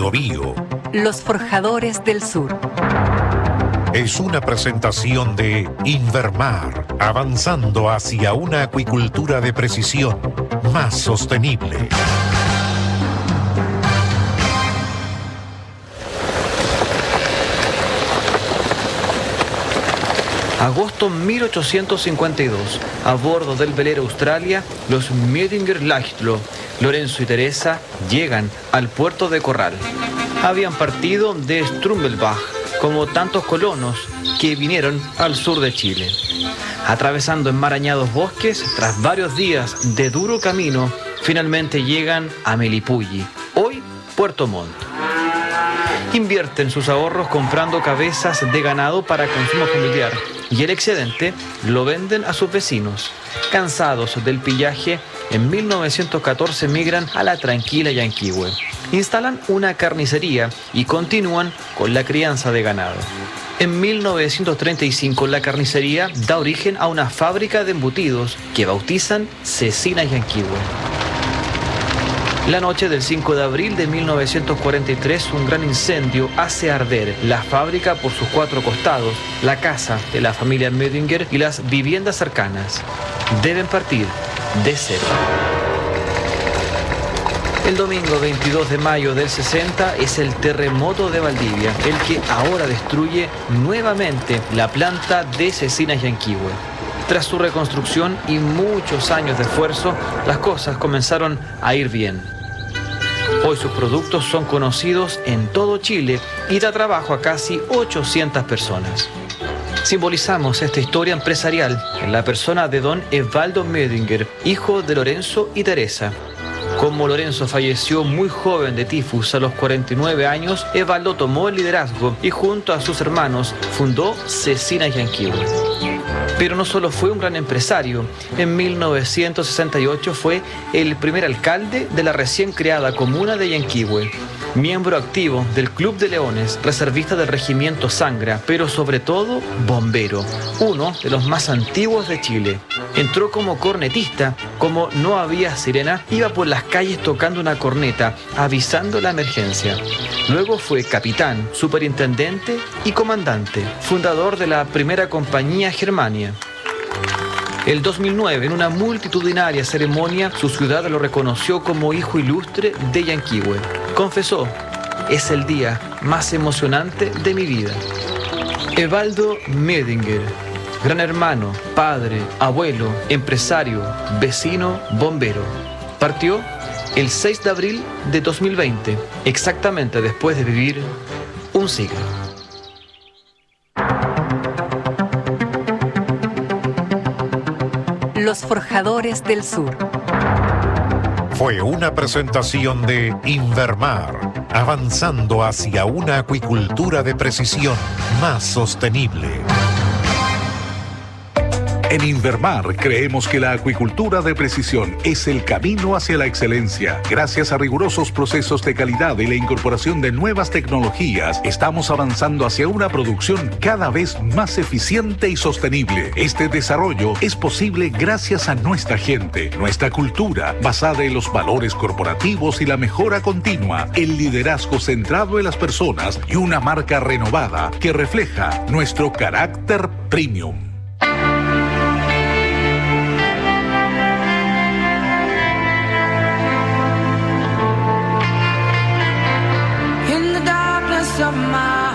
Speaker 1: Biobío.
Speaker 13: Los Forjadores del Sur.
Speaker 1: Es una presentación de Invermar, avanzando hacia una acuicultura de precisión más sostenible.
Speaker 7: Agosto 1852, a bordo del velero Australia, los Miedinger Lachtlo, Lorenzo y Teresa, llegan al puerto de Corral. Habían partido de Strummelbach, como tantos colonos que vinieron al sur de Chile. Atravesando enmarañados bosques, tras varios días de duro camino, finalmente llegan a Melipulli, hoy Puerto Montt. Invierten sus ahorros comprando cabezas de ganado para consumo familiar y el excedente lo venden a sus vecinos. Cansados del pillaje, en 1914 migran a la tranquila Yanquihue. Instalan una carnicería y continúan con la crianza de ganado. En 1935 la carnicería da origen a una fábrica de embutidos que bautizan Cecinas Yanquihue. La noche del 5 de abril de 1943, un gran incendio hace arder la fábrica por sus 4 costados, la casa de la familia Miedinger y las viviendas cercanas. Deben partir de cero. El domingo 22 de mayo del 60 es el terremoto de Valdivia, el que ahora destruye nuevamente la planta de Cecinas Yanquihue. Tras su reconstrucción y muchos años de esfuerzo, las cosas comenzaron a ir bien. Hoy sus productos son conocidos en todo Chile y da trabajo a casi 800 personas. Simbolizamos esta historia empresarial en la persona de don Evaldo Miedinger, hijo de Lorenzo y Teresa. Como Lorenzo falleció muy joven de tifus a los 49 años, Evaldo tomó el liderazgo y junto a sus hermanos fundó Cecinas Yanquihue. Pero no solo fue un gran empresario, en 1968 fue el primer alcalde de la recién creada comuna de Yanquihue, miembro activo del Club de Leones, reservista del Regimiento Sangra, pero sobre todo bombero, uno de los más antiguos de Chile. Entró como cornetista, como no había sirena, iba por las calles tocando una corneta, avisando la emergencia. Luego fue capitán, superintendente y comandante, fundador de la primera compañía Germania. El 2009, en una multitudinaria ceremonia, su ciudad lo reconoció como hijo ilustre de Yanquihue. Confesó: es el día más emocionante de mi vida. Evaldo Miedinger, gran hermano, padre, abuelo, empresario, vecino, bombero. Partió el 6 de abril de 2020, exactamente después de vivir un siglo.
Speaker 13: Los Forjadores del Sur.
Speaker 1: Fue una presentación de Invermar, avanzando hacia una acuicultura de precisión más sostenible.
Speaker 19: En Invermar creemos que la acuicultura de precisión es el camino hacia la excelencia. Gracias a rigurosos procesos de calidad y la incorporación de nuevas tecnologías, estamos avanzando hacia una producción cada vez más eficiente y sostenible. Este desarrollo es posible gracias a nuestra gente, nuestra cultura, basada en los valores corporativos y la mejora continua, el liderazgo centrado en las personas y una marca renovada que refleja nuestro carácter premium.
Speaker 8: Of my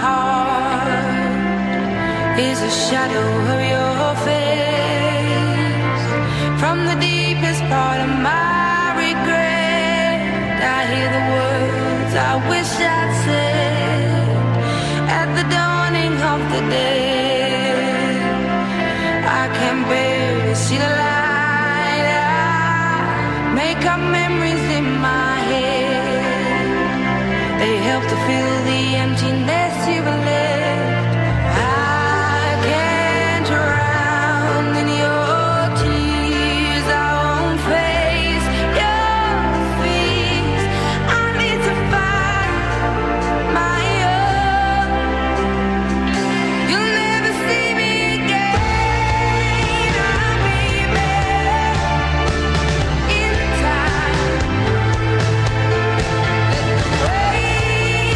Speaker 8: heart is a shadow of your face. From the deepest part of my regret, I hear the words I wish I'd said at the dawning of the day. I can barely see the light. I make up memories in my head. They help to fill the emptiness you've left. I can't drown in your tears. I won't face your fears. I need to find my own. You'll never see me again. I'll be there in time. Let the way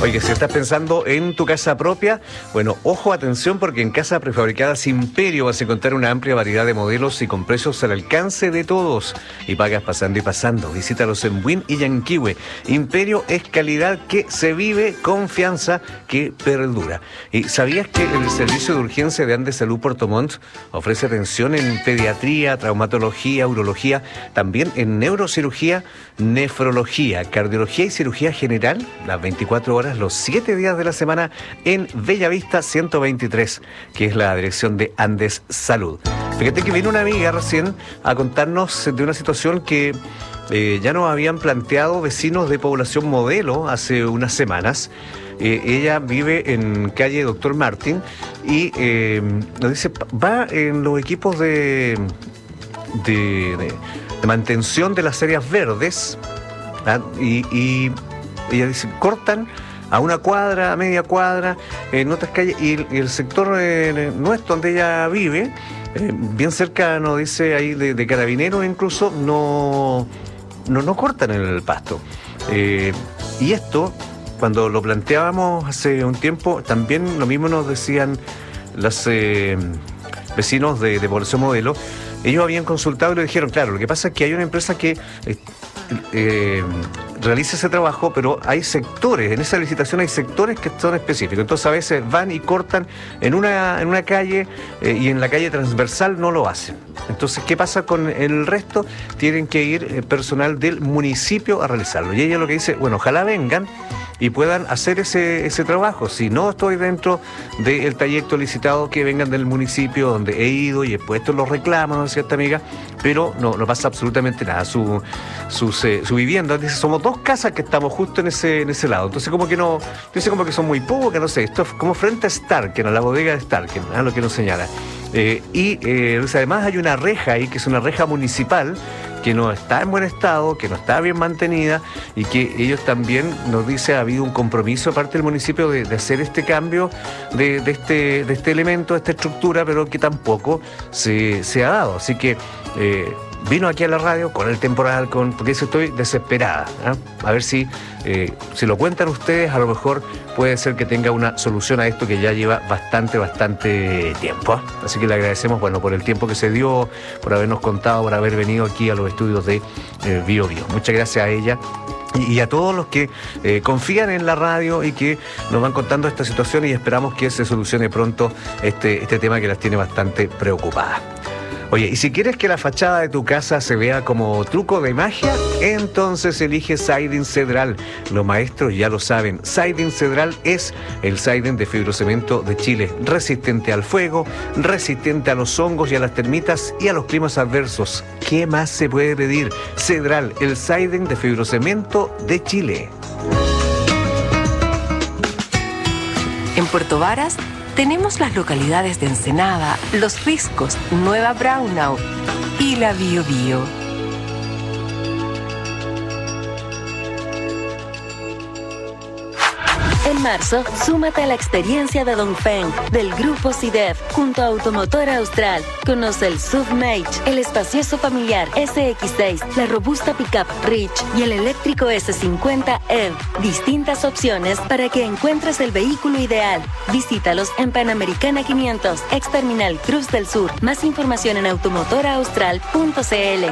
Speaker 11: Oye, si estás pensando en tu casa propia, bueno, ojo, atención, porque en Casa Prefabricadas Imperio vas a encontrar una amplia variedad de modelos y con precios al alcance de todos. Y pagas pasando y pasando. Visítalos en Buin y Yanquihue. Imperio es calidad que se vive, confianza que perdura. ¿Y sabías que el servicio de urgencia de Andes Salud Puerto Montt ofrece atención en pediatría, traumatología, urología, también en neurocirugía, nefrología, cardiología y cirugía general, las 24 horas, los 7 días de la semana en Bellavista 123, que es la dirección de Andes Salud? Fíjate que vino una amiga recién a contarnos de una situación que ya nos habían planteado vecinos de población modelo hace unas semanas. Ella vive en calle Dr. Martín y nos dice, va en los equipos de mantención de las áreas verdes, ¿ah? Y ella dice, cortan a una cuadra, a media cuadra, en otras calles, y el sector nuestro donde ella vive, bien cerca, nos dice ahí de Carabineros incluso, no cortan el pasto. Y esto, cuando lo planteábamos hace un tiempo, también lo mismo nos decían los vecinos de población modelo. Ellos habían consultado y le dijeron, claro, lo que pasa es que hay una empresa que realiza ese trabajo, pero hay sectores, en esa licitación hay sectores que son específicos. Entonces a veces van y cortan en una calle y en la calle transversal no lo hacen. Entonces, ¿qué pasa con el resto? Tienen que ir personal del municipio a realizarlo. Y ella lo que dice, bueno, ojalá vengan y puedan hacer ese trabajo. Si no estoy dentro del trayecto licitado, que vengan del municipio donde he ido y he puesto los reclamos, ¿no es cierto, amiga? Pero no pasa absolutamente nada. Su vivienda, dice, somos 2 casas que estamos justo en ese lado. Entonces como que no, dice como que son muy pocas, no sé, esto es como frente a Starken, a la bodega de Starken, lo que nos señala. Además hay una reja ahí, que es una reja municipal, que no está en buen estado, que no está bien mantenida, y que ellos también nos dice ha habido un compromiso de parte del municipio de hacer este cambio de este elemento, de esta estructura, pero que tampoco se ha dado. Así que vino aquí a la radio con el temporal, porque eso estoy desesperada, ¿eh? A ver si lo cuentan ustedes, a lo mejor puede ser que tenga una solución a esto que ya lleva bastante tiempo, ¿eh? Así que le agradecemos, bueno, por el tiempo que se dio, por habernos contado, por haber venido aquí a los estudios de Bio Bio. Muchas gracias a ella y a todos los que confían en la radio y que nos van contando esta situación, y esperamos que se solucione pronto este tema que las tiene bastante preocupadas. Oye, y si quieres que la fachada de tu casa se vea como truco de magia, entonces elige Siding Cedral. Los maestros ya lo saben, Siding Cedral es el siding de fibrocemento de Chile, resistente al fuego, resistente a los hongos y a las termitas y a los climas adversos. ¿Qué más se puede pedir? Cedral, el siding de fibrocemento de Chile.
Speaker 13: En Puerto Varas tenemos las localidades de Ensenada, Los Riscos, Nueva Braunau y la Bio Bio.
Speaker 21: En marzo, súmate a la experiencia de Dongfeng del Grupo CIDEF junto a Automotora Austral. Conoce el SUV Mage, el espacioso familiar SX6, la robusta pickup Rich y el eléctrico S50 EV. Distintas opciones para que encuentres el vehículo ideal. Visítalos en Panamericana 500, ex Terminal Cruz del Sur. Más información en automotoraaustral.cl.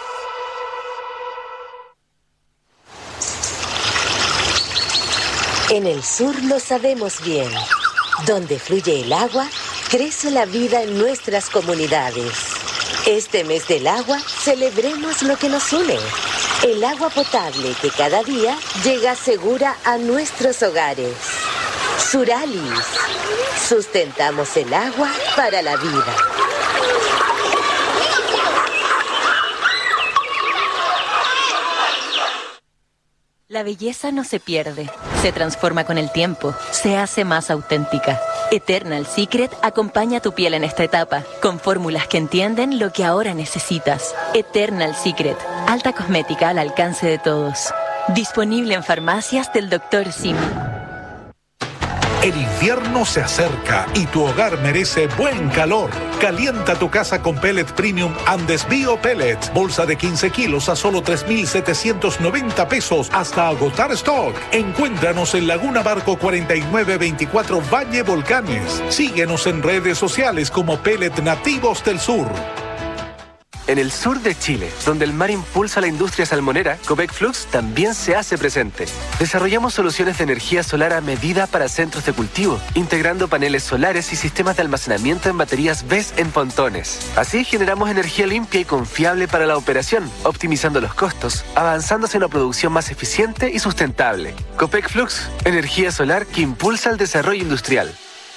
Speaker 6: En el sur lo sabemos bien. Donde fluye el agua, crece la vida en nuestras comunidades. Este mes del agua, celebremos lo que nos une. El agua potable que cada día llega segura a nuestros hogares. Suralis. Sustentamos el agua para la vida.
Speaker 21: La belleza no se pierde, se transforma con el tiempo, se hace más auténtica. Eternal Secret acompaña tu piel en esta etapa, con fórmulas que entienden lo que ahora necesitas. Eternal Secret, alta cosmética al alcance de todos. Disponible en farmacias del Dr. Simi.
Speaker 19: El invierno se acerca y tu hogar merece buen calor. Calienta tu casa con Pellet Premium Andes Bio Pellets. Bolsa de 15 kilos a solo 3,790 pesos hasta agotar stock. Encuéntranos en Laguna Barco 4924 Valle Volcanes. Síguenos en redes sociales como Pellet Nativos del Sur.
Speaker 10: En el sur de Chile, donde el mar impulsa la industria salmonera, Copec Flux también se hace presente. Desarrollamos soluciones de energía solar a medida para centros de cultivo, integrando paneles solares y sistemas de almacenamiento en baterías BESS en pontones. Así generamos energía limpia y confiable para la operación, optimizando los costos, avanzando hacia una producción más eficiente y sustentable. Copec Flux, energía solar que impulsa el desarrollo industrial.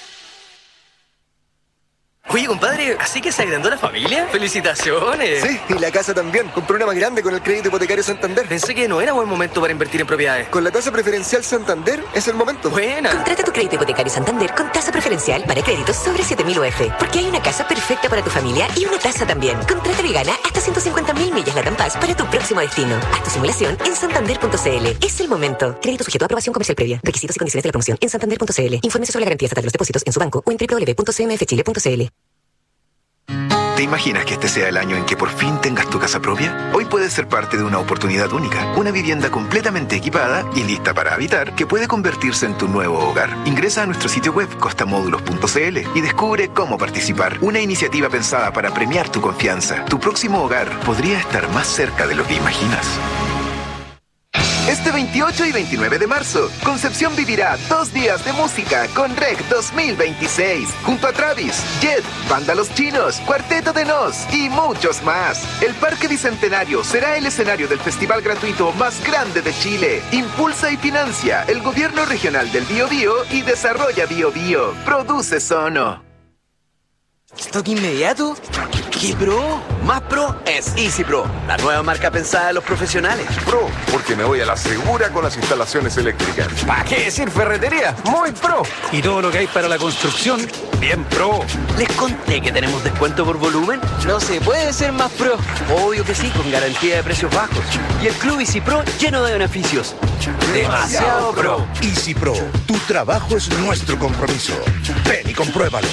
Speaker 24: Oye, compadre, ¿así que se agrandó la familia? ¡Felicitaciones!
Speaker 12: Sí, y la casa también. Compré una más grande con el crédito hipotecario Santander.
Speaker 24: Pensé que no era buen momento para invertir en propiedades.
Speaker 12: Con la tasa preferencial Santander es el momento.
Speaker 24: ¡Buena!
Speaker 4: Contrata tu crédito hipotecario Santander con tasa preferencial para créditos sobre 7.000 UF. Porque hay una casa perfecta para tu familia y una tasa también. Contrátalo y gana hasta 150.000 millas LATAM Pass para tu próximo destino. Haz tu simulación en santander.cl. Es el momento. Crédito sujeto a aprobación comercial previa. Requisitos y condiciones de la promoción en santander.cl. Infórmese sobre la garantía estatal de los depósitos en su banco o en www.cmfchile.cl.
Speaker 14: ¿Te imaginas que este sea el año en que por fin tengas tu casa propia? Hoy puedes ser parte de una oportunidad única, una vivienda completamente equipada y lista para habitar que puede convertirse en tu nuevo hogar. Ingresa a nuestro sitio web costamódulos.cl y descubre cómo participar. Una iniciativa pensada para premiar tu confianza. Tu próximo hogar podría estar más cerca de lo que imaginas. Este 28 y 29 de marzo, Concepción vivirá 2 días de música con REC 2026, junto a Travis, Jet, Banda Los Chinos, Cuarteto de Nos y muchos más. El Parque Bicentenario será el escenario del festival gratuito más grande de Chile. Impulsa y financia el Gobierno Regional del Biobío y Desarrolla Biobío. Produce Sono.
Speaker 24: ¿Stock inmediato? ¿Qué pro? Más pro es Easy Pro, la nueva marca pensada de los profesionales.
Speaker 15: Pro, porque me voy a la segura con las instalaciones eléctricas.
Speaker 24: ¿Para qué decir ferretería? Muy pro.
Speaker 20: Y todo lo que hay para la construcción, bien pro.
Speaker 24: ¿Les conté que tenemos descuento por volumen? No se puede ser más pro. Obvio que sí, con garantía de precios bajos. Y el Club Easy Pro lleno de beneficios. Demasiado pro.
Speaker 25: Easy Pro, tu trabajo es nuestro compromiso. Ven y compruébalo.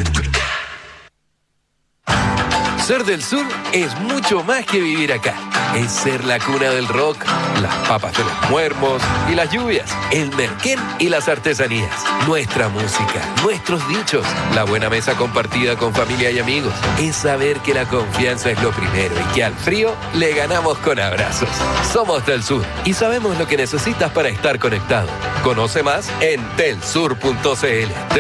Speaker 26: Ser del sur es mucho más que vivir acá. Es ser la cuna del rock, las papas de los muermos y las lluvias, el merquén y las artesanías, nuestra música, nuestros dichos, la buena mesa compartida con familia y amigos. Es saber que la confianza es lo primero y que al frío le ganamos con abrazos. Somos del sur y sabemos lo que necesitas para estar conectado. Conoce más en telsur.cl.